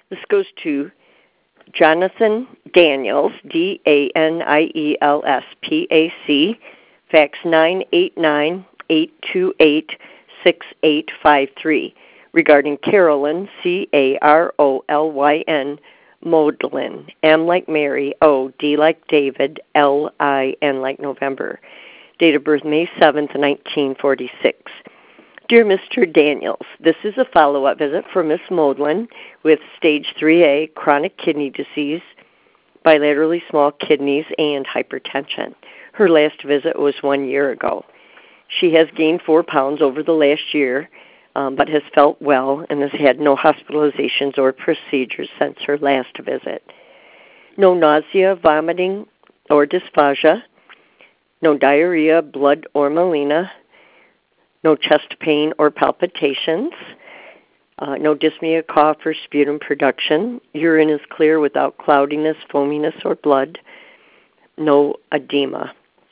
This goes to Jonathan Daniels, DANIELS, PAC, fax 989-828-6853, regarding Carolyn, CAROLYN, Modlin, M like Mary, O, D like David, LIN like November. Date of birth May 7th, 1946. Dear Mr. Daniels, this is a follow-up visit for Miss Modlin with stage 3A chronic kidney disease, bilaterally small kidneys, and hypertension. Her last visit was 1 year ago. She has gained 4 pounds over the last year, but has felt well and has had no hospitalizations or procedures since her last visit. No nausea, vomiting, or dysphagia. No diarrhea, blood, or melena. No chest pain or palpitations. No dyspnea, cough, or sputum production. Urine is clear without cloudiness, foaminess, or blood. No edema.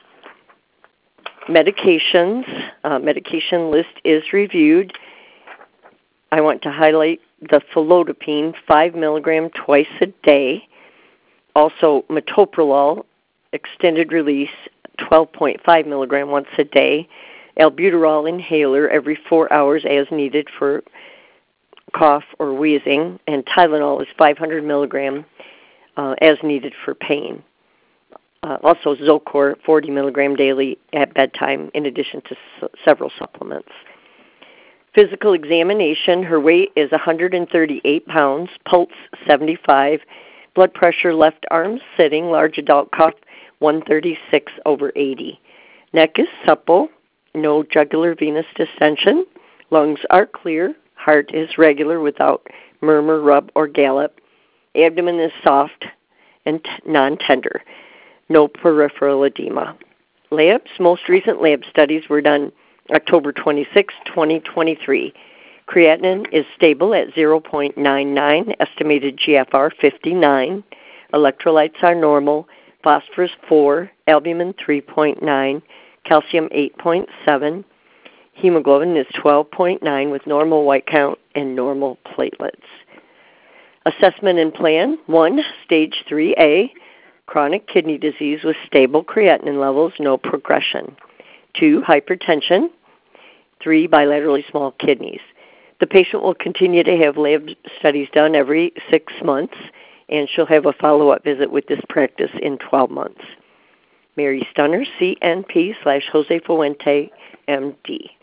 Medications. Medication list is reviewed. I want to highlight the Felodipine, 5 milligram twice a day. Also, metoprolol, extended release, 12.5 milligram once a day. Albuterol inhaler every 4 hours as needed for cough or wheezing. And Tylenol is 500 milligram as needed for pain. Also, Zocor, 40 milligram daily at bedtime, in addition to several supplements. Physical examination, her weight is 138 pounds, pulse 75, blood pressure left arm sitting, large adult cough 136/80. Neck is supple, no jugular venous distension, lungs are clear, heart is regular without murmur, rub, or gallop, abdomen is soft and non-tender, no peripheral edema. Labs, most recent lab studies were done October 26, 2023. Creatinine is stable at 0.99, estimated GFR 59. Electrolytes are normal, phosphorus 4, albumin 3.9, calcium 8.7. Hemoglobin is 12.9 with normal white count and normal platelets. Assessment and plan: 1, stage 3A, chronic kidney disease with stable creatinine levels, no progression. 2, hypertension. 3, bilaterally small kidneys. The patient will continue to have lab studies done every 6 months, and she'll have a follow-up visit with this practice in 12 months. Mary Stunner, CNP/Jose Fuente, MD.